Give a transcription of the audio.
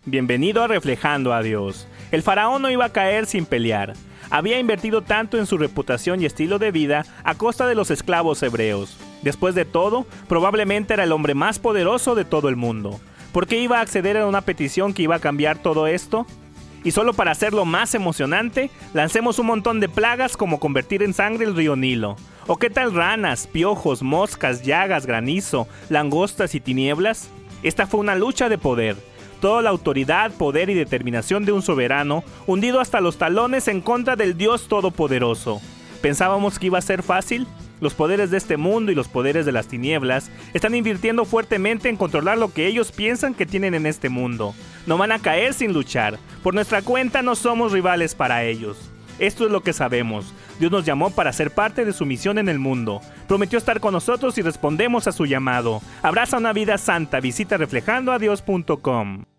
Bienvenido a Reflejando a Dios. El faraón no iba a caer sin pelear. Había invertido tanto en su reputación y estilo de vida a costa de los esclavos hebreos. Después de todo, probablemente era el hombre más poderoso de todo el mundo. ¿Por qué iba a acceder a una petición que iba a cambiar todo esto? Y solo para hacerlo más emocionante, lancemos un montón de plagas como convertir en sangre el río Nilo. ¿O qué tal ranas, piojos, moscas, llagas, granizo, langostas y tinieblas? Esta fue una lucha de poder. Toda la autoridad, poder y determinación de un soberano, hundido hasta los talones en contra del Dios Todopoderoso. ¿Pensábamos que iba a ser fácil? Los poderes de este mundo y los poderes de las tinieblas están invirtiendo fuertemente en controlar lo que ellos piensan que tienen en este mundo. No van a caer sin luchar. Por nuestra cuenta no somos rivales para ellos. Esto es lo que sabemos. Dios nos llamó para ser parte de su misión en el mundo. Prometió estar con nosotros y respondemos a su llamado. Abraza una vida santa. Visita reflejandoadios.com.